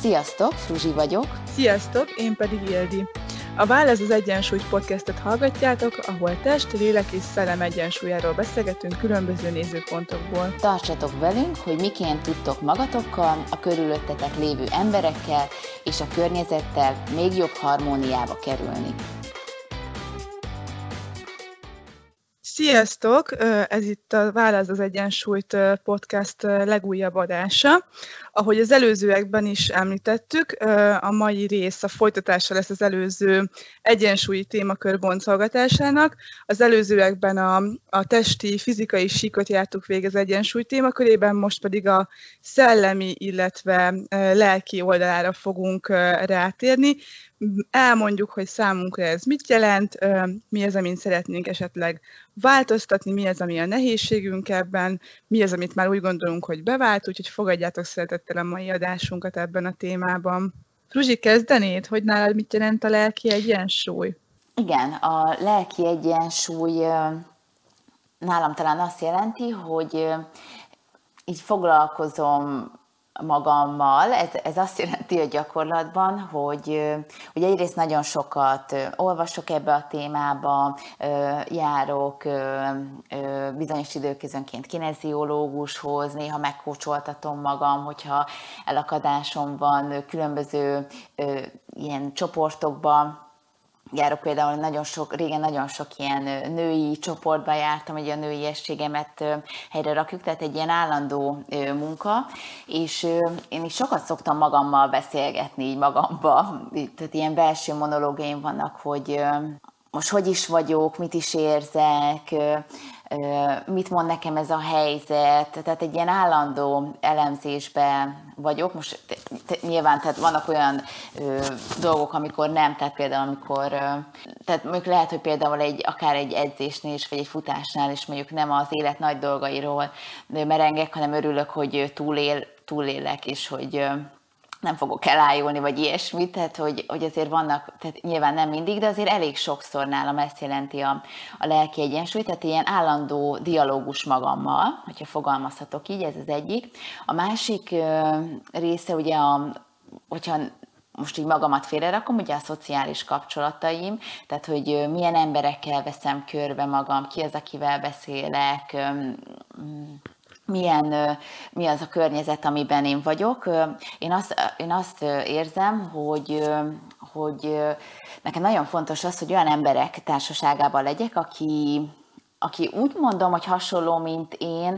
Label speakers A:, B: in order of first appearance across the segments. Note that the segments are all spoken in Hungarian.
A: Sziasztok, Fruzsi vagyok.
B: Sziasztok, én pedig Ildi. A Válasz az Egyensúly podcastet hallgatjátok, ahol test, lélek és szellem egyensúlyáról beszélgetünk különböző nézőpontokból.
A: Tartsatok velünk, hogy miként tudtok magatokkal, a körülöttetek lévő emberekkel és a környezettel még jobb harmóniába kerülni.
B: Sziasztok! Ez itt a Válasz az Egyensúlyt podcast legújabb adása. Ahogy az előzőekben is említettük, a mai rész a folytatása lesz az előző egyensúlyi témakör boncolgatásának. Az előzőekben a testi, fizikai síkot jártuk végig az egyensúly témakörében, most pedig a szellemi, illetve lelki oldalára fogunk rátérni. Elmondjuk, hogy számunkra ez mit jelent, mi az, amin szeretnénk esetleg változtatni, mi az, ami a nehézségünk ebben, mi az, amit már úgy gondolunk, hogy bevált, úgyhogy fogadjátok szeretettel a mai adásunkat ebben a témában. Fruzsi, kezdenéd, hogy nálad mit jelent a lelki egyensúly?
A: Igen, a lelki egyensúly nálam talán azt jelenti, hogy így foglalkozom magammal. Ez azt jelenti a gyakorlatban, hogy egyrészt nagyon sokat olvasok ebbe a témába, járok bizonyos időközönként kineziológushoz, néha megkócsoltatom magam, hogyha elakadásom van, különböző ilyen csoportokba járok, például régen nagyon sok ilyen női csoportba jártam, hogy a nőiességemet helyre rakjuk, tehát egy ilyen állandó munka, és én is sokat szoktam magammal beszélgetni, így magamba, tehát ilyen belső monológiaim vannak, hogy most hogy is vagyok, mit is érzek, mit mond nekem ez a helyzet, tehát egy ilyen állandó elemzésben vagyok. Most nyilván tehát vannak olyan dolgok, amikor nem, tehát például amikor, tehát mondjuk lehet, hogy például akár egy edzésnél is, vagy egy futásnál is mondjuk nem az élet nagy dolgairól merengek, hanem örülök, hogy túlélek, és hogy nem fogok elájulni, vagy ilyesmit, tehát hogy azért vannak, tehát nyilván nem mindig, de azért elég sokszor nálam ezt jelenti a lelki egyensúly, tehát ilyen állandó dialógus magammal, hogyha fogalmazhatok így, ez az egyik. A másik része ugye, hogyha most így magamat félrerakom, ugye a szociális kapcsolataim, tehát hogy milyen emberekkel veszem körbe magam, ki az, akivel beszélek, mi az a környezet, amiben én vagyok. Én azt érzem, hogy nekem nagyon fontos az, hogy olyan emberek társaságában legyek, aki úgy mondom, hogy hasonló, mint én,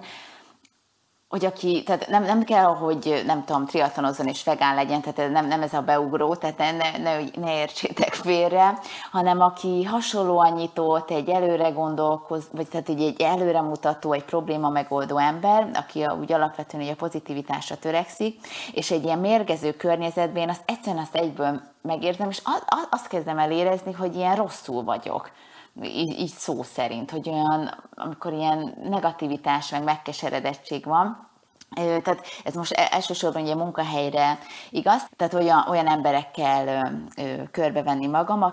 A: hogy tehát nem kell, hogy nem tudom, triatlonozzon és vegán legyen, tehát nem ez a beugró, tehát ne értsétek félre, hanem aki hasonlóan nyitott, egy előre gondolkoz, vagy tehát egy előremutató, egy probléma megoldó ember, aki úgy alapvetően a pozitivitásra törekszik, és egy ilyen mérgező környezetben én egyszerűen azt egyből megérzem, és azt kezdem el érezni, hogy ilyen rosszul vagyok. Így szó szerint, hogy olyan, amikor ilyen negativitás, meg megkeseredettség van, tehát ez most elsősorban ugye munkahelyre igaz, tehát olyan emberekkel körbevenni magam,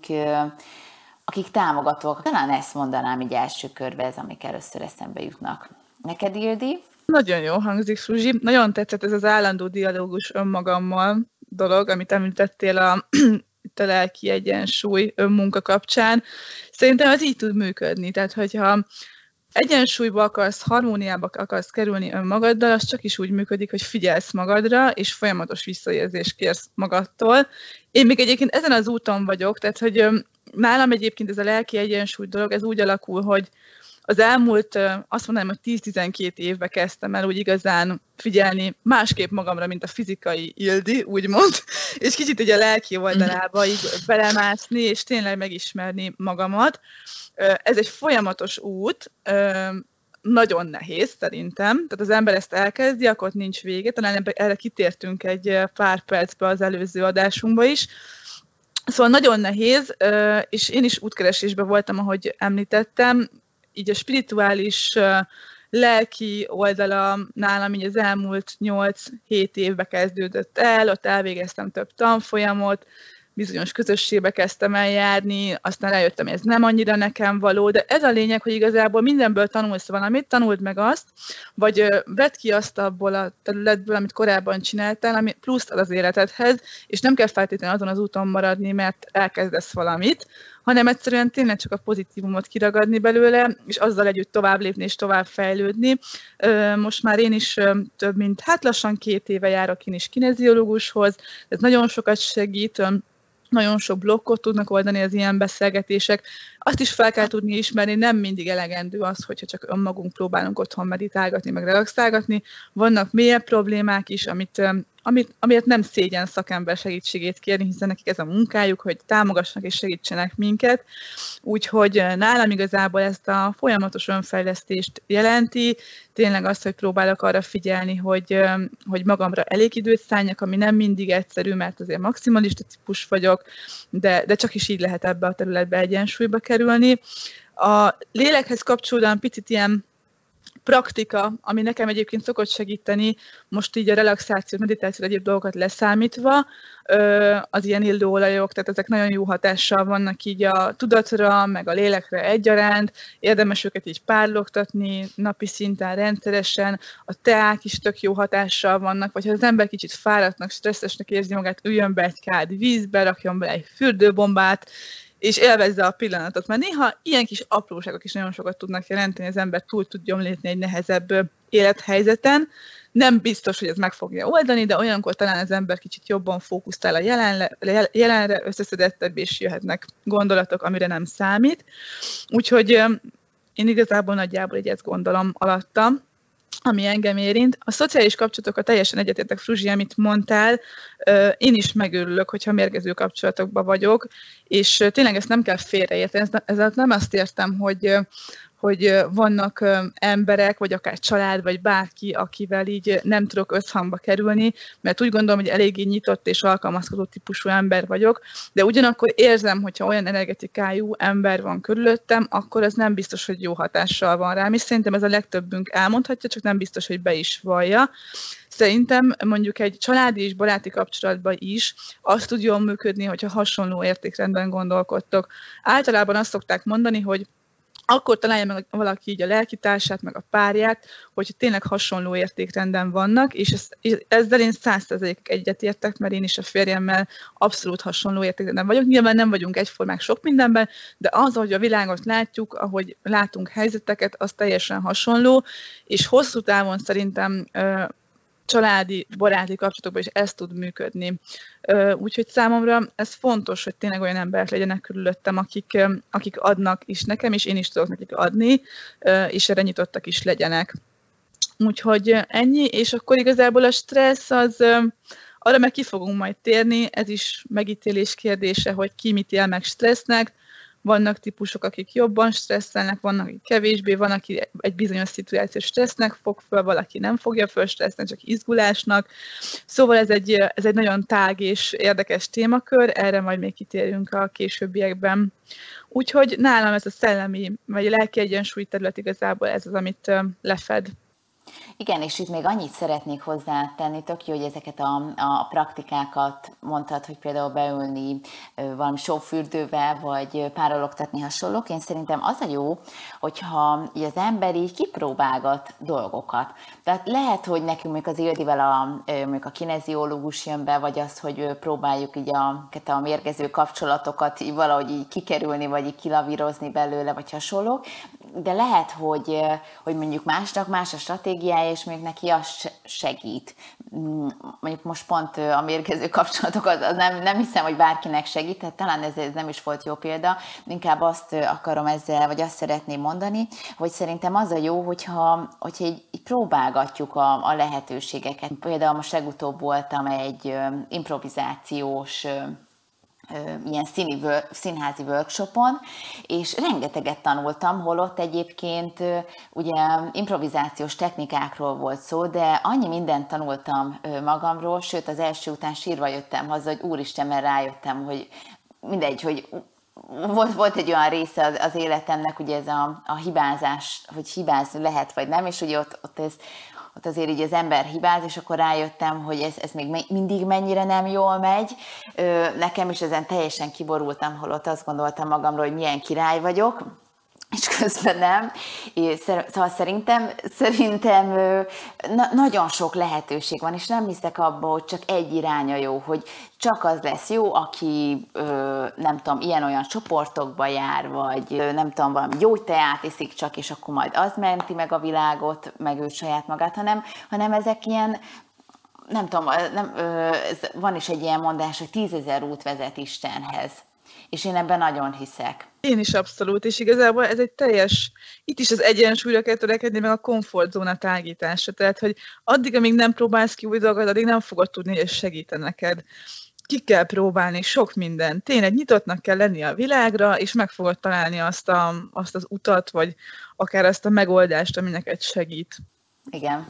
A: akik támogatóak. Talán ezt mondanám így első körbe, ez amik először eszembe jutnak. Neked, Ildi?
B: Nagyon jó hangzik, Fruzsi. Nagyon tetszett ez az állandó dialógus önmagammal dolog, amit említettél a lelki egyensúly önmunka kapcsán. Szerintem ez így tud működni. Tehát, hogyha egyensúlyba akarsz, harmóniába akarsz kerülni önmagaddal, az csak is úgy működik, hogy figyelsz magadra, és folyamatos visszajelzést kérsz magadtól. Én még egyébként ezen az úton vagyok, tehát, hogy nálam egyébként ez a lelki egyensúly dolog, ez úgy alakul, hogy az elmúlt, azt mondanám, hogy 10-12 évben kezdtem el úgy igazán figyelni másképp magamra, mint a fizikai Ildi, úgymond, és kicsit ugye a lelki oldalába így belemászni, és tényleg megismerni magamat. Ez egy folyamatos út, nagyon nehéz szerintem, tehát az ember ezt elkezdi, akkor ott nincs vége, talán erre kitértünk egy pár percbe az előző adásunkba is. Szóval nagyon nehéz, és én is útkeresésben voltam, ahogy említettem, így a spirituális, lelki oldala nálam így az elmúlt 8-7 évben kezdődött el, ott elvégeztem több tanfolyamot, bizonyos közösségbe kezdtem el járni, aztán rájöttem, hogy ez nem annyira nekem való, de ez a lényeg, hogy igazából mindenből tanulsz valamit, tanuld meg azt, vagy vedd ki azt abból a területből, amit korábban csináltál, ami pluszt ad az életedhez, és nem kell feltétlenül azon az úton maradni, mert elkezdesz valamit, hanem egyszerűen tényleg csak a pozitívumot kiragadni belőle, és azzal együtt tovább lépni és tovább fejlődni. Most már én is több mint, lassan 2 éve járok én is kineziológushoz, ez nagyon sokat segít, nagyon sok blokkot tudnak oldani az ilyen beszélgetések. Azt is fel kell tudni ismerni, nem mindig elegendő az, hogyha csak önmagunk próbálunk otthon meditálgatni, meg relaxálgatni. Vannak mélyebb problémák is, amiért nem szégyen szakember segítségét kérni, hiszen nekik ez a munkájuk, hogy támogassanak és segítsenek minket. Úgyhogy nálam igazából ezt a folyamatos önfejlesztést jelenti, tényleg azt, hogy próbálok arra figyelni, hogy magamra elég időt szálljak, ami nem mindig egyszerű, mert azért maximalista típus vagyok, de csak is így lehet ebbe a területbe egyensúlyba kerülni. A lélekhez kapcsolódóan picit ilyen praktika, ami nekem egyébként szokott segíteni, most így a relaxáció, meditáció, egyéb dolgokat leszámítva, az ilyen illóolajok, tehát ezek nagyon jó hatással vannak így a tudatra, meg a lélekre egyaránt, érdemes őket így párlogtatni napi szinten rendszeresen, a teák is tök jó hatással vannak, vagy ha az ember kicsit fáradtnak, stresszesnek érzi magát, üljön be egy kád vízbe, rakjon be egy fürdőbombát, és élvezze a pillanatot, mert néha ilyen kis apróságok is nagyon sokat tudnak jelenteni, az ember túl tudjon lépni egy nehezebb élethelyzeten. Nem biztos, hogy ez meg fogja oldani, de olyankor talán az ember kicsit jobban fókuszál a jelenre, összeszedettebb, és jöhetnek gondolatok, amire nem számít. Úgyhogy én igazából nagyjából így ezt gondolom alatta, ami engem érint. A szociális kapcsolatokat teljesen egyetértek, Fruzsi, amit mondtál. Én is megörülök, hogyha mérgező kapcsolatokban vagyok, és tényleg ezt nem kell félreérteni. Ezzel nem azt értem, hogy vannak emberek, vagy akár család, vagy bárki, akivel így nem tudok összhangba kerülni, mert úgy gondolom, hogy eléggé nyitott és alkalmazkodó típusú ember vagyok, de ugyanakkor érzem, hogyha olyan energetikájú ember van körülöttem, akkor ez nem biztos, hogy jó hatással van rám, és szerintem ez a legtöbbünk elmondhatja, csak nem biztos, hogy be is vallja. Szerintem mondjuk egy családi és baráti kapcsolatban is az tud jól működni, hogyha hasonló értékrendben gondolkodtok. Általában azt szokták mondani, hogy akkor találja meg valaki így a lelkitársát, meg a párját, hogyha tényleg hasonló értékrenden vannak, és ezzel én 100% egyetértek, mert én is a férjemmel abszolút hasonló értékrenden vagyok. Nyilván nem vagyunk egyformák sok mindenben, de az, hogy a világot látjuk, ahogy látunk helyzeteket, az teljesen hasonló, és hosszú távon szerintem családi, baráti kapcsolatokban is ez tud működni. Úgyhogy számomra ez fontos, hogy tényleg olyan emberek legyenek körülöttem, akik adnak is nekem, és én is tudok nekik adni, és erre nyitottak is legyenek. Úgyhogy ennyi, és akkor igazából a stressz az, arra meg ki fogunk majd térni, ez is megítélés kérdése, hogy ki mit él meg stressznek. Vannak típusok, akik jobban stresszelnek, vannak, akik kevésbé, van, aki egy bizonyos szituáció stressznek fog föl, valaki nem fogja föl stressznek, csak izgulásnak. Szóval ez egy nagyon tág és érdekes témakör, erre majd még kitérünk a későbbiekben. Úgyhogy nálam ez a szellemi, vagy a lelki egyensúly terület igazából ez az, amit lefed.
A: Igen, és itt még annyit szeretnék hozzátenni, tök jó, hogy ezeket a praktikákat mondtad, hogy például beülni valami sófürdővel, vagy párologtatni hasonlók. Én szerintem az a jó, hogyha az ember így kipróbálgat dolgokat. Tehát lehet, hogy nekünk mondjuk az Ildivel mondjuk a kineziológus jön be, vagy az, hogy próbáljuk így a mérgező kapcsolatokat így valahogy így kikerülni, vagy így kilavírozni belőle, vagy hasonlók. De lehet, hogy mondjuk másnak más a stratégiája, és még neki az segít. Mondjuk most pont a mérgező kapcsolatokat nem hiszem, hogy bárkinek segít, tehát talán ez nem is volt jó példa, inkább azt akarom ezzel, vagy azt szeretném mondani, hogy szerintem az a jó, hogyha így próbálgatjuk a lehetőségeket. Például most legutóbb voltam egy improvizációs ilyen színházi workshopon, és rengeteget tanultam, holott egyébként ugye improvizációs technikákról volt szó, de annyi mindent tanultam magamról, sőt az első után sírva jöttem haza, hogy úristen, mert rájöttem, hogy mindegy, hogy volt egy olyan része az életemnek, ugye ez a hibázás, hogy hibázni lehet vagy nem, és ugye ott ez ott azért így az ember hibáz, és akkor rájöttem, hogy ez még mindig mennyire nem jól megy. Nekem is ezen teljesen kiborultam, holott azt gondoltam magamról, hogy milyen király vagyok, és közben nem. Szóval szerintem nagyon sok lehetőség van, és nem hiszek abba, hogy csak egy iránya jó, hogy csak az lesz jó, aki nem tudom, ilyen-olyan csoportokba jár, vagy nem tudom, valami gyógyteát iszik csak, és akkor majd az menti meg a világot, meg őt saját magát, hanem ezek ilyen, nem tudom, van is egy ilyen mondás, hogy 10 000 út vezet Istenhez. És én ebben nagyon hiszek.
B: Én is abszolút, és igazából ez egy teljes, itt is az egyensúlyra kell törekedni, meg a komfortzóna tágítása. Tehát, hogy addig, amíg nem próbálsz ki új dolgokat, addig nem fogod tudni, hogy ez segít neked. Ki kell próbálni sok mindent. Tényleg nyitottnak kell lenni a világra, és meg fogod találni azt az utat, vagy akár azt a megoldást, ami neked segít.
A: Igen.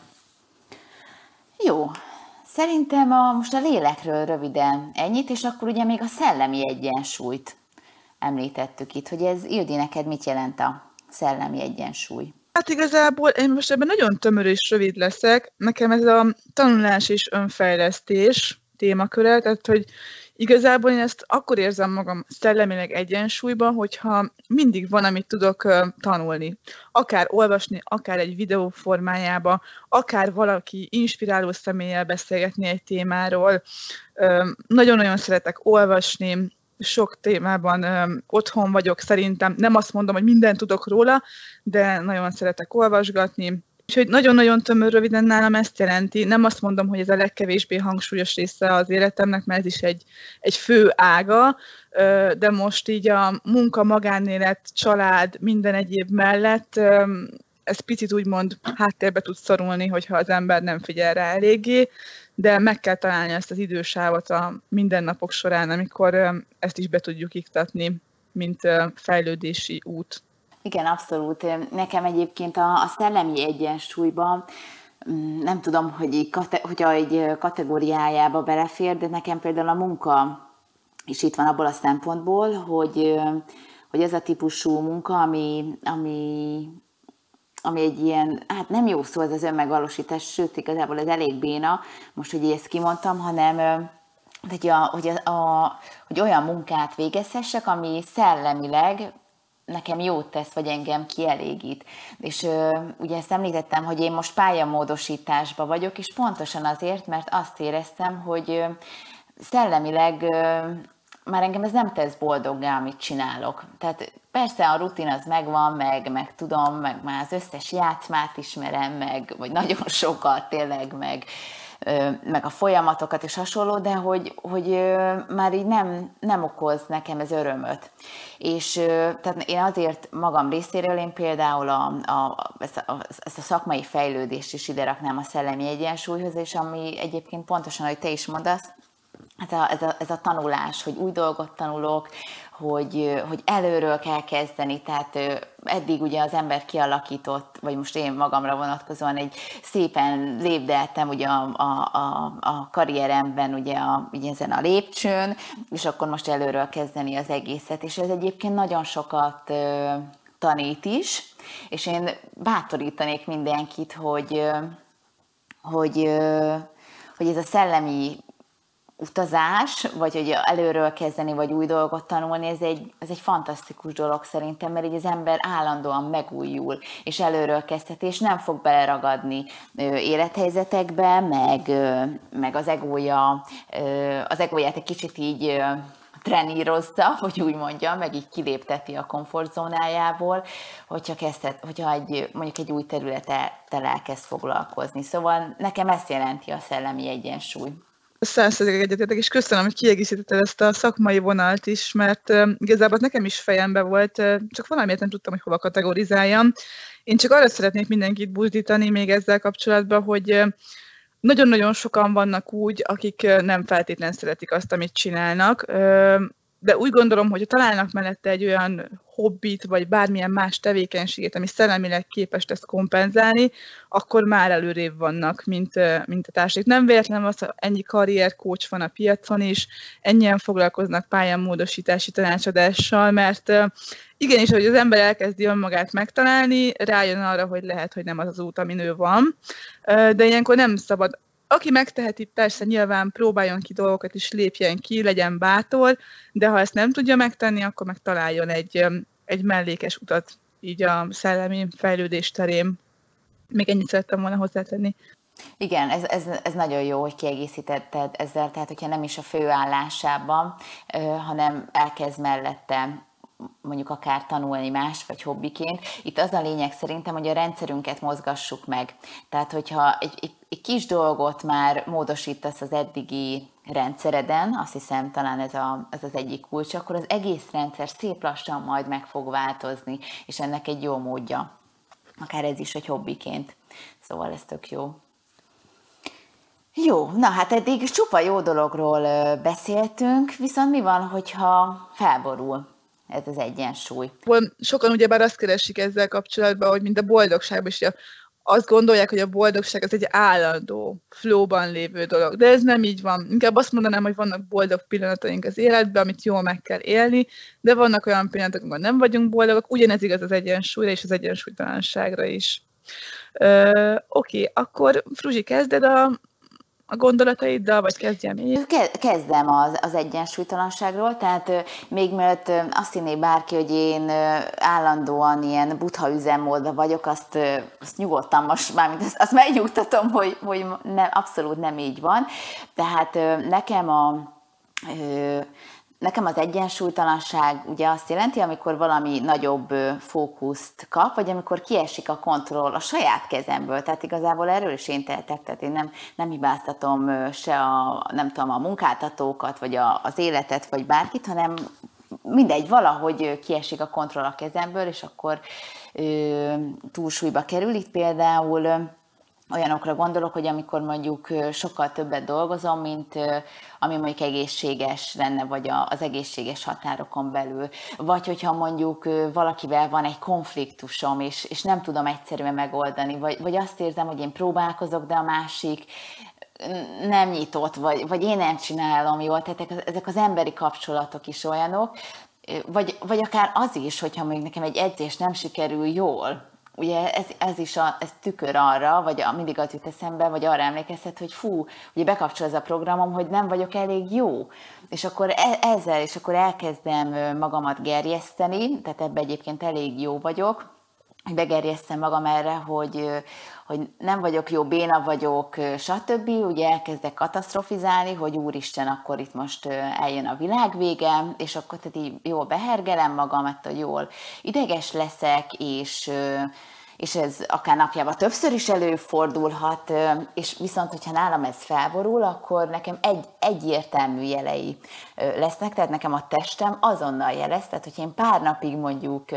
A: Jó. Szerintem most a lélekről röviden ennyit, és akkor ugye még a szellemi egyensúlyt említettük itt, hogy ez, Ildi, neked mit jelent a szellemi egyensúly?
B: Hát igazából én most ebben nagyon tömör és rövid leszek. Nekem ez a tanulás és önfejlesztés témaköre, tehát hogy igazából én ezt akkor érzem magam szellemileg egyensúlyban, hogyha mindig van, amit tudok tanulni. Akár olvasni, akár egy videó formájába, akár valaki inspiráló személlyel beszélgetni egy témáról. Nagyon-nagyon szeretek olvasni, sok témában otthon vagyok szerintem. Nem azt mondom, hogy mindent tudok róla, de nagyon szeretek olvasgatni. Úgyhogy nagyon-nagyon tömör röviden nálam ezt jelenti. Nem azt mondom, hogy ez a legkevésbé hangsúlyos része az életemnek, mert ez is egy fő ága, de most így a munka, magánélet, család, minden egyéb mellett ez picit úgymond háttérbe tud szorulni, hogyha az ember nem figyel rá eléggé, de meg kell találni ezt az idősávot a mindennapok során, amikor ezt is be tudjuk iktatni, mint fejlődési út.
A: Igen, abszolút. Nekem egyébként a szellemi egyensúlyban, nem tudom, hogyha egy kategóriájába belefér, de nekem például a munka is itt van abból a szempontból, hogy ez a típusú munka, ami egy ilyen, hát nem jó szó ez az önmegvalósítás, sőt, igazából ez elég béna, most, hogy ezt kimondtam, hanem hogy olyan munkát végezhessek, ami szellemileg nekem jót tesz, vagy engem kielégít. És ugye ezt említettem, hogy én most pályamódosításban vagyok, és pontosan azért, mert azt éreztem, hogy szellemileg már engem ez nem tesz boldoggá, amit csinálok. Tehát persze a rutin az megvan, meg tudom, meg már az összes játszmát ismerem, vagy nagyon sokat tényleg, meg a folyamatokat és hasonló, de hogy már így nem okoz nekem ez örömöt. És tehát én azért magam részéről én például ezt a szakmai fejlődést is ide raknám a szellemi egyensúlyhoz, és ami egyébként pontosan, ahogy te is mondasz, ez a tanulás, hogy új dolgot tanulok, hogy előről kell kezdeni, tehát eddig ugye az ember kialakított, vagy most én magamra vonatkozóan egy szépen lépdeltem ugye a karrieremben, ugye ezen a lépcsőn, és akkor most előről kezdeni az egészet, és ez egyébként nagyon sokat tanít is, és én bátorítanék mindenkit, hogy ez a szellemi utazás, vagy hogy előről kezdeni, vagy új dolgot tanulni, ez egy fantasztikus dolog szerintem, mert így az ember állandóan megújul, és előről kezdheti, és nem fog beleragadni élethelyzetekbe, meg az egóját egy kicsit így trenírozza, hogy úgy mondjam, meg így kilépteti a komfortzónájából, hogyha mondjuk egy új területtel elkezd foglalkozni. Szóval nekem ezt jelenti a szellemi egyensúly.
B: 100% egyetértek, és köszönöm, hogy kiegészítetted ezt a szakmai vonalt is, mert igazából nekem is fejembe volt, csak valamiért nem tudtam, hogy hova kategorizáljam. Én csak arra szeretnék mindenkit buzdítani még ezzel kapcsolatban, hogy nagyon-nagyon sokan vannak úgy, akik nem feltétlenül szeretik azt, amit csinálnak, de úgy gondolom, hogy ha találnak mellette egy olyan hobbit, vagy bármilyen más tevékenységet, ami szellemileg képes ezt kompenzálni, akkor már előrébb vannak, mint a társaik. Nem véletlenül az, hogy ennyi karriercoach van a piacon is, ennyien foglalkoznak pályánmódosítási tanácsadással, mert igenis, hogy az ember elkezdi önmagát megtalálni, rájön arra, hogy lehet, hogy nem az az út, amin ő van, de ilyenkor nem szabad. Aki megteheti, persze nyilván próbáljon ki dolgokat is, lépjen ki, legyen bátor, de ha ezt nem tudja megtenni, akkor meg találjon egy mellékes utat így a szellemi fejlődés terén. Még ennyit szerettem volna hozzátenni.
A: Igen, ez nagyon jó, hogy kiegészítetted ezzel, tehát hogyha nem is a főállásában, hanem elkezd mellette mondjuk akár tanulni más, vagy hobbiként. Itt az a lényeg szerintem, hogy a rendszerünket mozgassuk meg. Tehát, hogyha egy kis dolgot már módosítasz az eddigi rendszereden, azt hiszem talán ez az egyik kulcs, akkor az egész rendszer szép lassan majd meg fog változni, és ennek egy jó módja. Akár ez is egy hobbiként. Szóval ez tök jó. Jó, na hát eddig csupa jó dologról beszéltünk, viszont mi van, hogyha felborul ez az egyensúly?
B: Sokan ugyebár azt keresik ezzel kapcsolatban, hogy mint a boldogságban is, azt gondolják, hogy a boldogság az egy állandó, flowban lévő dolog. De ez nem így van. Inkább azt mondanám, hogy vannak boldog pillanataink az életben, amit jól meg kell élni, de vannak olyan pillanatok, amikor nem vagyunk boldogok. Ugyanez igaz az egyensúlyra és az egyensúlytalanságra is. Oké, akkor Fruzsi, kezded a gondolataiddal, vagy kezdjem én?
A: Kezdem az egyensúlytalanságról, tehát még mielőtt azt hinné bárki, hogy én állandóan ilyen buddha üzemmódban vagyok, azt nyugodtan most, mármint azt megnyugtatom, hogy nem, abszolút nem így van. Tehát nekem az egyensúlytalanság ugye azt jelenti, amikor valami nagyobb fókuszt kap, vagy amikor kiesik a kontroll a saját kezemből. Tehát igazából erről is én tehetek, tehát én nem hibáztatom se a munkáltatókat, vagy az életet, vagy bárkit, hanem mindegy, valahogy kiesik a kontroll a kezemből, és akkor túlsúlyba kerül. Itt például olyanokra gondolok, hogy amikor mondjuk sokkal többet dolgozom, mint ami mondjuk egészséges lenne, vagy az egészséges határokon belül. Vagy hogyha mondjuk valakivel van egy konfliktusom, és nem tudom egyszerűen megoldani, vagy azt érzem, hogy én próbálkozok, de a másik nem nyitott, vagy én nem csinálom jól, tehát ezek az emberi kapcsolatok is olyanok, vagy akár az is, hogyha mondjuk nekem egy edzés nem sikerül jól, ugye ez tükör arra, vagy mindig az jut eszembe, vagy arra emlékeztet, hogy ugye bekapcsol ez a programom, hogy nem vagyok elég jó. És akkor és akkor elkezdem magamat gerjeszteni, tehát ebben egyébként elég jó vagyok, hogy begerjesztem magam erre, hogy nem vagyok jó, béna vagyok, stb. Ugye elkezdek katasztrofizálni, hogy úristen, akkor itt most eljön a világ vége, és akkor tehát így jól behergelem magam, ettől jól ideges leszek, és ez akár napjában többször is előfordulhat, és viszont, hogyha nálam ez felborul, akkor nekem egyértelmű jelei lesznek, tehát nekem a testem azonnal jelez, tehát hogyha én pár napig mondjuk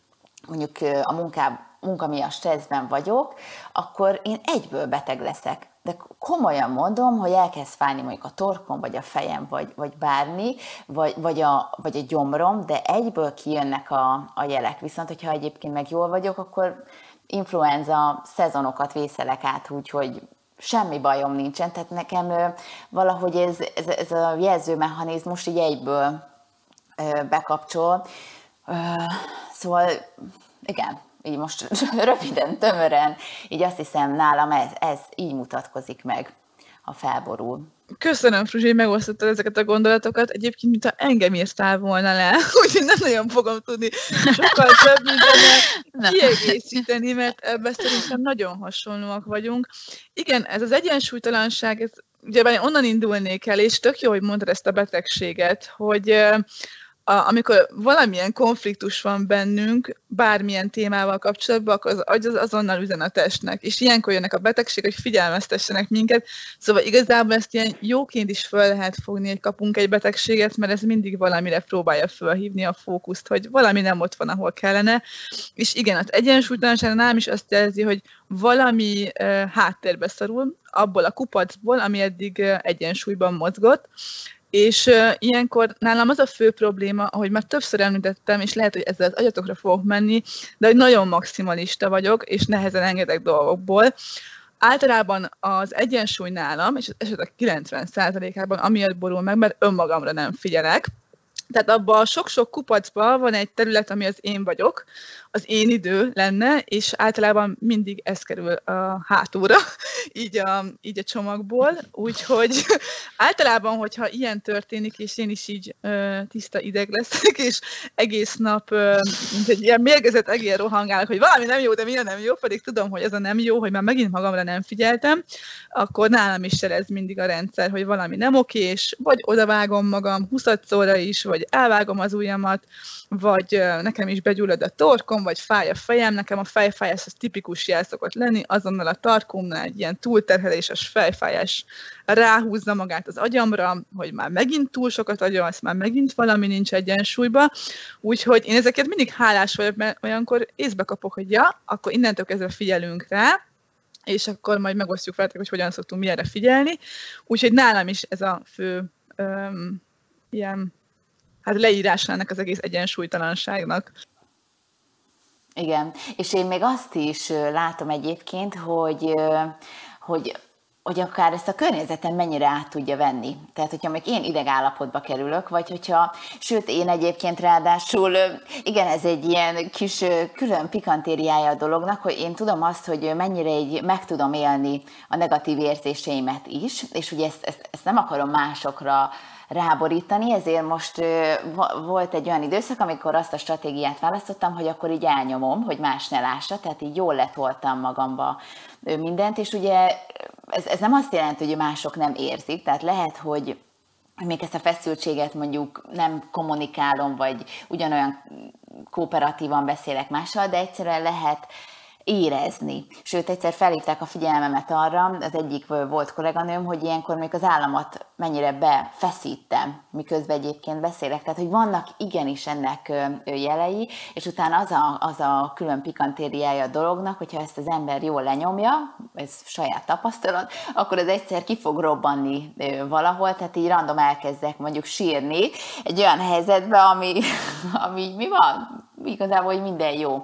A: a munka miatt stresszben vagyok, akkor én egyből beteg leszek. De komolyan mondom, hogy elkezd fájni mondjuk a torkom, vagy a fejem, vagy bármi, vagy a gyomrom, de egyből kijönnek a jelek. Viszont, hogyha egyébként meg jól vagyok, akkor influenza szezonokat vészelek át, úgyhogy semmi bajom nincsen. Tehát nekem valahogy ez a jelzőmechanizmus így egyből bekapcsol. Szóval igen, így most röviden, tömören, így azt hiszem nálam ez így mutatkozik meg, ha felborul.
B: Köszönöm, Fruzsi, hogy megosztottad ezeket a gondolatokat. Egyébként, mintha engem írtál volna le, úgyhogy nem nagyon fogom tudni sokkal több mindennel kiegészíteni, mert ebben szerintem nagyon hasonlóak vagyunk. Igen, ez az egyensúlytalanság, ez ugye onnan indulnék el, és tök jó, hogy mondtad ezt a betegséget, hogy amikor valamilyen konfliktus van bennünk, bármilyen témával kapcsolatban, akkor az agy az azonnal üzen a testnek. És ilyenkor jönnek a betegség, hogy figyelmeztessenek minket. Szóval igazából ezt ilyen jóként is föl lehet fogni, hogy kapunk egy betegséget, mert ez mindig valamire próbálja fölhívni a fókuszt, hogy valami nem ott van, ahol kellene. És igen, az egyensúlytalanság nálam is azt jelzi, hogy valami háttérbe szorul, abból a kupacból, ami eddig egyensúlyban mozgott. És ilyenkor nálam az a fő probléma, ahogy már többször említettem, és lehet, hogy ezzel az agyatokra fogok menni, de hogy nagyon maximalista vagyok, és nehezen engedek dolgokból. Általában az egyensúly nálam, és az esetek 90%-ában amiatt borul meg, mert önmagamra nem figyelek. Tehát abban a sok-sok kupacban van egy terület, ami az én vagyok, az én idő lenne, és általában mindig ez kerül a hátulra, így a csomagból. Úgyhogy általában, hogyha ilyen történik, és én is így tiszta ideg leszek, és egész nap mint egy ilyen mérgezett egér rohangálok, hogy valami nem jó, de milyen nem jó, pedig tudom, hogy ez a nem jó, hogy már megint magamra nem figyeltem, akkor nálam is ez mindig a rendszer, hogy valami nem oké, és vagy odavágom magam 20-szorra is, vagy elvágom az ujjamat, vagy nekem is begyullad a torkom, vagy fáj a fejem, nekem a fejfájás az tipikus jel szokott lenni, azonnal a tarkomnál egy ilyen túlterheléses fejfájás ráhúzza magát az agyamra, hogy már megint túl sokat agyalsz, már megint valami nincs egyensúlyba, úgyhogy én ezeket mindig hálás vagyok, mert olyankor észbe kapok, hogy ja, akkor innentől kezdve figyelünk rá, és akkor majd megosztjuk veletek, hogy hogyan szoktunk mi erre figyelni, úgyhogy nálam is ez a fő ilyen leírása ennek az egész egyensúlytalanságnak.
A: Igen, és én még azt is látom egyébként, hogy akár ezt a környezetem mennyire át tudja venni. Tehát, hogyha még én idegállapotba kerülök, vagy hogyha, sőt, én egyébként ráadásul, igen, ez egy ilyen kis külön pikantériája a dolognak, hogy én tudom azt, hogy mennyire így meg tudom élni a negatív érzéseimet is, és ugye ezt nem akarom másokra ráborítani, ezért most volt egy olyan időszak, amikor azt a stratégiát választottam, hogy akkor így elnyomom, hogy más ne lássa, tehát így jól letoltam magamba mindent, és ugye ez nem azt jelenti, hogy mások nem érzik, tehát lehet, hogy még ezt a feszültséget mondjuk nem kommunikálom, vagy ugyanolyan kooperatívan beszélek mással, de egyszerűen lehet érezni. Sőt, egyszer felhívták a figyelmemet arra, az egyik volt kolléganőm, hogy ilyenkor még az államat mennyire befeszítem, miközben egyébként beszélek. Tehát, hogy vannak igenis ennek jelei, és utána az a külön pikantériája a dolognak, hogyha ezt az ember jól lenyomja, ez saját tapasztalat, akkor az egyszer ki fog robbanni valahol, tehát így random elkezdek mondjuk sírni egy olyan helyzetbe, ami mi van? Igazából, hogy minden jó.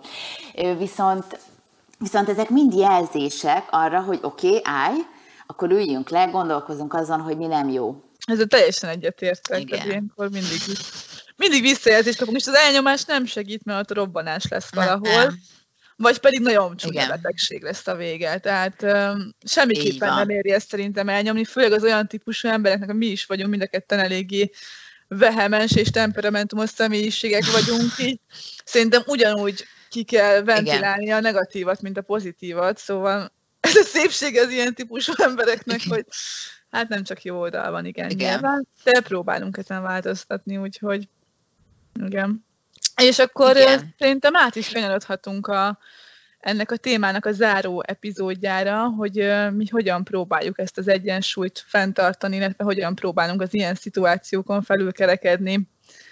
A: Viszont ezek mind jelzések arra, hogy oké, állj, akkor üljünk le, gondolkozunk azon, hogy mi nem jó.
B: Ezzel teljesen egyetértek, hogy ilyenkor mindig visszajelzést kapunk, és az elnyomás nem segít, mert ott robbanás lesz valahol, vagy pedig nagyon csúnya betegség lesz a vége. Tehát semmiképpen nem éri ezt szerintem elnyomni, főleg az olyan típusú embereknek, mi is vagyunk mind a ketten eléggé vehemens és temperamentumos személyiségek vagyunk, így szerintem ugyanúgy ki kell ventilálni a negatívat, mint a pozitívat, szóval ez a szépség az ilyen típusú embereknek, hogy hát nem csak jó oldal van, igen. Nyilván, de próbálunk ezen változtatni, úgyhogy igen. És akkor szerintem át is kanyarodhatunk ennek a témának a záró epizódjára, hogy mi hogyan próbáljuk ezt az egyensúlyt fenntartani, illetve hogyan próbálunk az ilyen szituációkon felülkerekedni.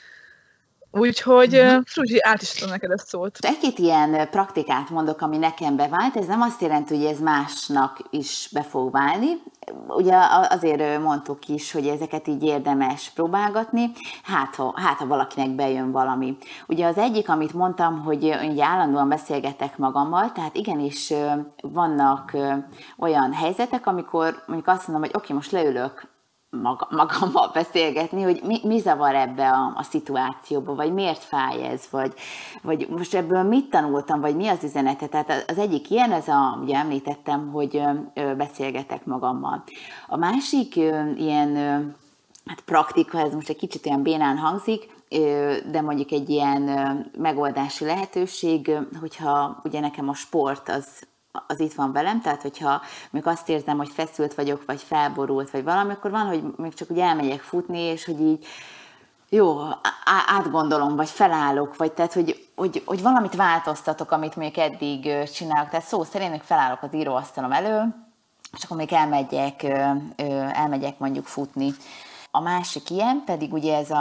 B: Úgyhogy, Fruzsi, át is tudom neked a szót.
A: Egy-két ilyen praktikát mondok, ami nekem bevált, ez nem azt jelenti, hogy ez másnak is be fog válni. Ugye azért mondtuk is, hogy ezeket így érdemes próbálgatni, hát ha valakinek bejön valami. Ugye az egyik, amit mondtam, hogy ugye állandóan beszélgetek magammal, tehát igenis vannak olyan helyzetek, amikor mondjuk azt mondom, hogy oké, most leülök magammal beszélgetni, hogy mi zavar ebbe a szituációba, vagy miért fáj ez, vagy most ebből mit tanultam, vagy mi az üzenete. Tehát az egyik ilyen, ugye említettem, hogy beszélgetek magammal. A másik ilyen praktika, ez most egy kicsit olyan bénán hangzik, de mondjuk egy ilyen megoldási lehetőség, hogyha ugye nekem a sport az itt van velem, tehát hogyha még azt érzem, hogy feszült vagyok, vagy felborult, vagy valami, akkor van, hogy még csak úgy elmegyek futni, és hogy így jó, átgondolom, vagy felállok, vagy tehát, hogy valamit változtatok, amit még eddig csinálok. Tehát szó szerint felállok az íróasztalom elő, és akkor még elmegyek mondjuk futni. A másik ilyen pedig ugye ez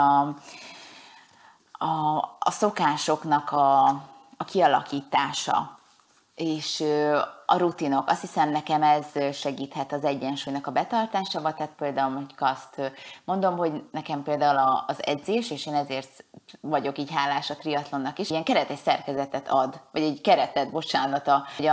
A: a szokásoknak a kialakítása. és a rutinok, azt hiszem nekem ez segíthet az egyensúlynak a betartásában, tehát például mondjuk azt mondom, hogy nekem például az edzés, és én ezért vagyok így hálás a triatlonnak is, ilyen keretes szerkezetet ad, vagy egy keretet, bocsánat,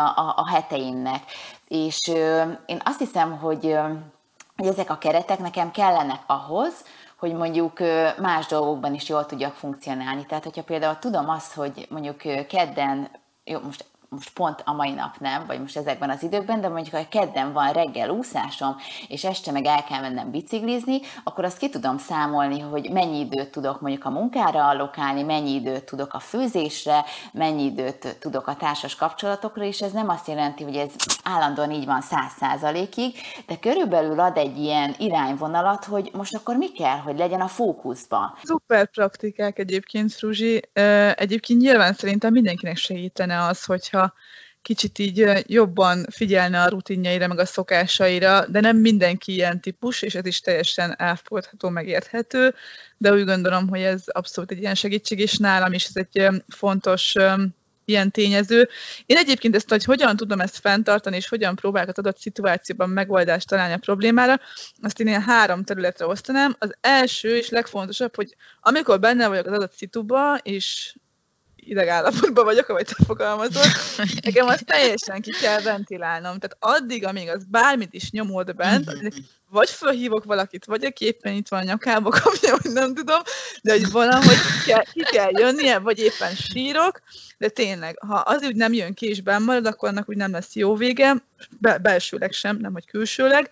A: a heteimnek. És én azt hiszem, hogy ezek a keretek nekem kellenek ahhoz, hogy mondjuk más dolgokban is jól tudjak funkcionálni. Tehát, hogyha például tudom azt, hogy mondjuk kedden, jó, most pont a mai nap nem, vagy most ezekben az időkben, de mondjuk, ha kedden van reggel úszásom, és este meg el kell mennem biciklizni, akkor azt ki tudom számolni, hogy mennyi időt tudok mondjuk a munkára allokálni, mennyi időt tudok a főzésre, mennyi időt tudok a társas kapcsolatokra, és ez nem azt jelenti, hogy ez állandóan így van 100%-ig, de körülbelül ad egy ilyen irányvonalat, hogy most akkor mi kell, hogy legyen a fókuszban.
B: Szuper praktikák egyébként, Fruzsi. Egyébként nyilván szerintem mindenkinek segítene az, hogyha kicsit így jobban figyelne a rutinjaira, meg a szokásaira, de nem mindenki ilyen típus, és ez is teljesen elfogadható, megérthető, de úgy gondolom, hogy ez abszolút egy ilyen segítség, és nálam is ez egy fontos ilyen tényező. Én egyébként ezt, hogy hogyan tudom ezt fenntartani, és hogyan próbálok az adott szituációban megoldást találni a problémára, azt én ilyen 3 területre osztanám. Az első és legfontosabb, hogy amikor benne vagyok az adott szituba, és idegállapotban vagyok, ahogy te fogalmazol, nekem azt teljesen ki kell ventilálnom. Tehát addig, amíg az bármit is nyomod bent, vagy felhívok valakit, vagy aki éppen itt van a nyakába kapja, vagy nem tudom, de hogy valahogy ki kell jönnie, vagy éppen sírok, de tényleg, ha az úgy nem jön ki és benn marad, akkor annak úgy nem lesz jó vége, belsőleg sem, nem hogy külsőleg.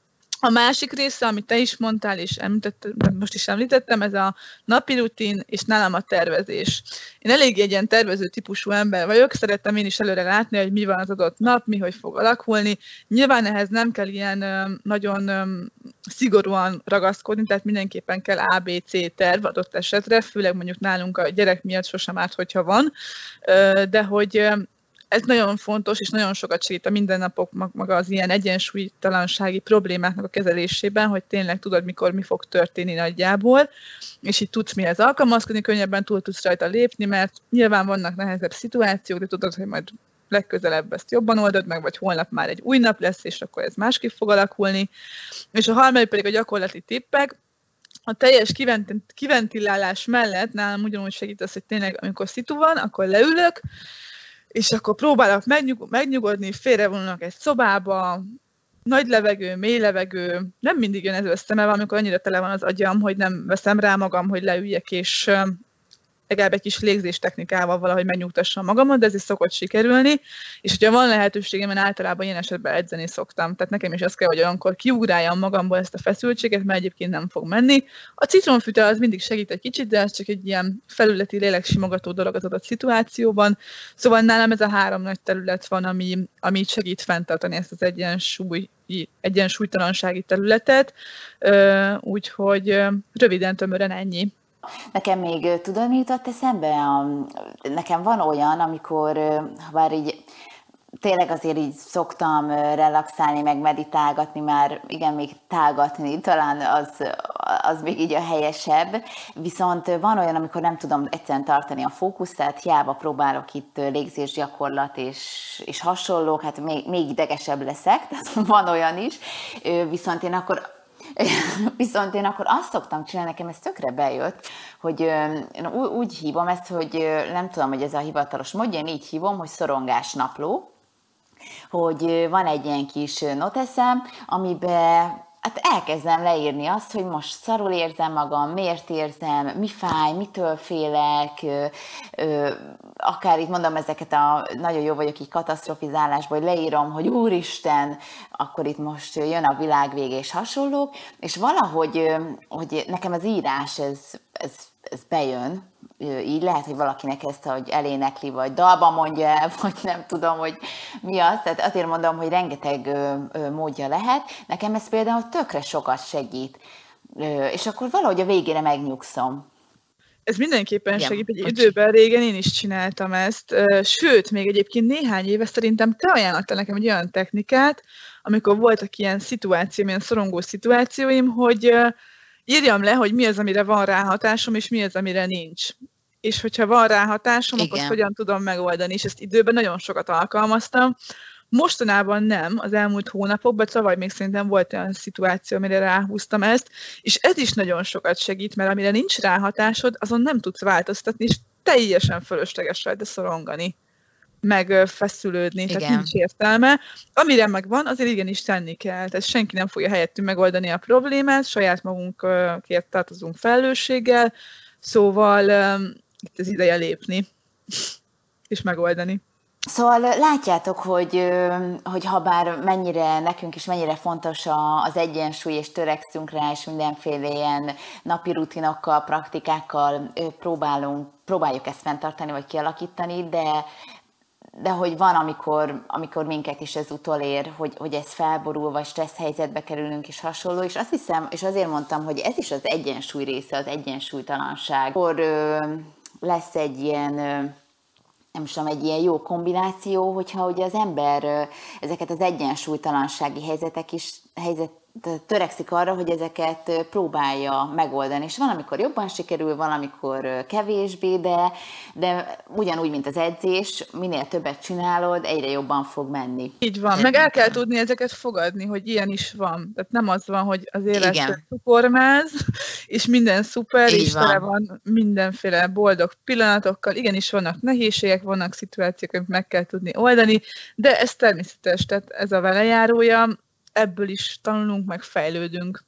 B: A másik része, amit te is mondtál, és most is említettem, ez a napi rutin, és nálam a tervezés. Én eléggé egy ilyen tervező típusú ember vagyok, szeretem én is előre látni, hogy mi van az adott nap, mi hogy fog alakulni. Nyilván ehhez nem kell ilyen nagyon szigorúan ragaszkodni, tehát mindenképpen kell ABC terv adott esetre, főleg mondjuk nálunk a gyerek miatt sosem árt, hogyha van, de hogy ez nagyon fontos, és nagyon sokat segít a mindennapok maga az ilyen egyensúlytalansági problémáknak a kezelésében, hogy tényleg tudod, mikor mi fog történni nagyjából, és így tudsz mihez alkalmazkodni, könnyebben túl tudsz rajta lépni, mert nyilván vannak nehezebb szituációk, de tudod, hogy majd legközelebb ezt jobban oldod meg, vagy holnap már egy új nap lesz, és akkor ez másképp fog alakulni. És a harmadik pedig a gyakorlati tippek. A teljes kiventilálás mellett nálam ugyanúgy segít az, hogy tényleg amikor szitu van, akkor leülök, és akkor próbálok megnyugodni, félrevonulok egy szobába, nagy levegő, mély levegő, nem mindig jön ez össze, mert amikor annyira tele van az agyam, hogy nem veszem rá magam, hogy leüljek, és legalább egy kis légzéstechnikával valahogy megnyugtassam magamat, de ez is szokott sikerülni, és hogyha van lehetőségem, én általában ilyen esetben edzeni szoktam, tehát nekem is az kell, hogy olyankor kiugráljam magamból ezt a feszültséget, mert egyébként nem fog menni. A citromfüte az mindig segít egy kicsit, de ez csak egy ilyen felületi léleksimogató dolog az adott szituációban, szóval nálam ez a 3 nagy terület van, ami segít fenntartani ezt az egyensúlytalansági területet, úgyhogy röviden, tömören ennyi.
A: Nekem még tudod, mi jutott eszembe? Nekem van olyan, amikor, bár így tényleg azért így szoktam relaxálni, meg meditálgatni, már igen, még tálgatni, talán az még így a helyesebb, viszont van olyan, amikor nem tudom egyszerűen tartani a fókuszt, tehát hiába próbálok itt légzésgyakorlat és hasonlók, hát még idegesebb leszek, tehát van olyan is, viszont én akkor azt szoktam csinálni, nekem ez tökre bejött, hogy én úgy hívom ezt, hogy nem tudom, hogy ez a hivatalos módja, én így hívom, hogy szorongásnapló, hogy van egy ilyen kis noteszem, amiben hát elkezdem leírni azt, hogy most szarul érzem magam, miért érzem, mi fáj, mitől félek, akár itt mondom ezeket nagyon jó vagyok így katasztrofizálásból, hogy leírom, hogy úristen, akkor itt most jön a világvége és hasonlók, és valahogy hogy nekem az írás, ez bejön, így lehet, hogy valakinek ezt, hogy elénekli, vagy dalban mondja el, vagy nem tudom, hogy mi az, tehát azért mondom, hogy rengeteg módja lehet. Nekem ez például tökre sokat segít, és akkor valahogy a végére megnyugszom.
B: Ez mindenképpen segít, egy időben régen én is csináltam ezt, sőt, még egyébként néhány éve szerintem te ajánlottál nekem egy olyan technikát, amikor voltak ilyen szorongó szituációim, hogy írjam le, hogy mi az, amire van ráhatásom, és mi az, amire nincs. és hogyha van rá hatásom,
A: Igen.
B: akkor azt hogyan tudom megoldani, és ezt időben nagyon sokat alkalmaztam. Mostanában nem, az elmúlt hónapokban, tavaly még szerintem volt olyan szituáció, amire ráhúztam ezt, és ez is nagyon sokat segít, mert amire nincs ráhatásod, azon nem tudsz változtatni, és teljesen fölösleges rajta szorongani, meg feszülődni, tehát nincs értelme. Amire megvan, azért igenis tenni kell, tehát senki nem fogja helyettünk megoldani a problémát, saját magunkért tartozunk felelősséggel, szóval itt az ideje lépni, és megoldani.
A: Szóval látjátok, hogy habár mennyire nekünk is mennyire fontos az egyensúly, és törekszünk rá, és mindenféle ilyen napi rutinokkal, praktikákkal próbáljuk ezt fenntartani, vagy kialakítani, de hogy van, amikor minket is ez utolér, hogy ez felborul, vagy stressz helyzetbe kerülünk, és hasonló, és azt hiszem, és azért mondtam, hogy ez is az egyensúly része, az egyensúlytalanság. Akkor lesz egy ilyen... nem tudom, egy ilyen jó kombináció, hogyha ugye az ember ezeket az egyensúlytalansági törekszik arra, hogy ezeket próbálja megoldani. És van, amikor jobban sikerül, van, amikor kevésbé, de ugyanúgy, mint az edzés, minél többet csinálod, egyre jobban fog menni.
B: Így van, meg el kell tudni ezeket fogadni, hogy ilyen is van. Tehát nem az van, hogy az élet szupormáz, és minden szuper, így és tele van mindenféle boldog pillanatokkal. Igenis vannak nehézségek, vannak szituációk, amit meg kell tudni oldani, de ez természetes, tehát ez a velejárója, ebből is tanulunk, meg fejlődünk.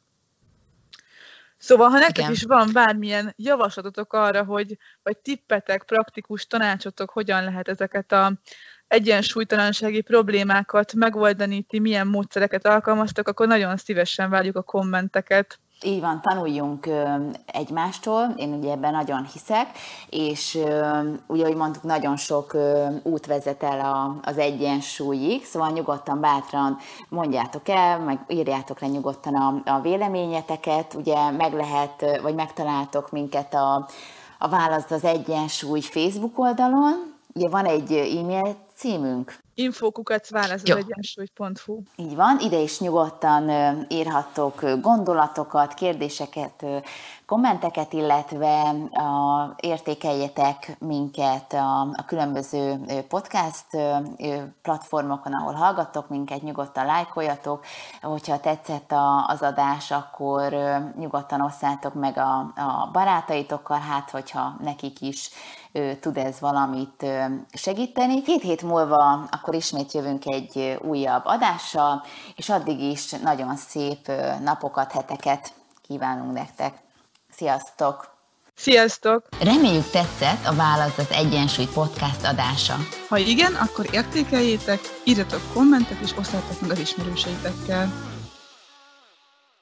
B: Szóval, ha nektek is van bármilyen javaslatotok arra, vagy tippetek, praktikus tanácsotok, hogyan lehet ezeket az egyensúlytalansági problémákat megoldani, ti milyen módszereket alkalmaztok, akkor nagyon szívesen várjuk a kommenteket.
A: Így van, tanuljunk egymástól, én ugye ebben nagyon hiszek, és ugye, ahogy mondtuk, nagyon sok út vezet el az egyensúlyig, szóval nyugodtan, bátran mondjátok el, meg írjátok le nyugodtan a véleményeteket, ugye meg lehet, vagy megtaláltok minket a Válaszd az Egyensúly Facebook oldalon, ugye van egy e-mail címünk.
B: info@választazegyensúly.hu.
A: Így van, ide is nyugodtan írhattok gondolatokat, kérdéseket, kommenteket, illetve értékeljetek minket a különböző podcast platformokon, ahol hallgattok minket, nyugodtan lájkoljatok. Hogyha tetszett az adás, akkor nyugodtan osszátok meg a barátaitokkal, hát hogyha nekik is tud ez valamit segíteni. 2 hét múlva akkor ismét jövünk egy újabb adással, és addig is nagyon szép napokat, heteket kívánunk nektek. Sziasztok!
B: Sziasztok!
A: Reméljük tetszett a Válaszd az Egyensúly podcast adása.
B: Ha igen, akkor értékeljétek, írjatok kommentet és osszátok meg az ismerőseitekkel.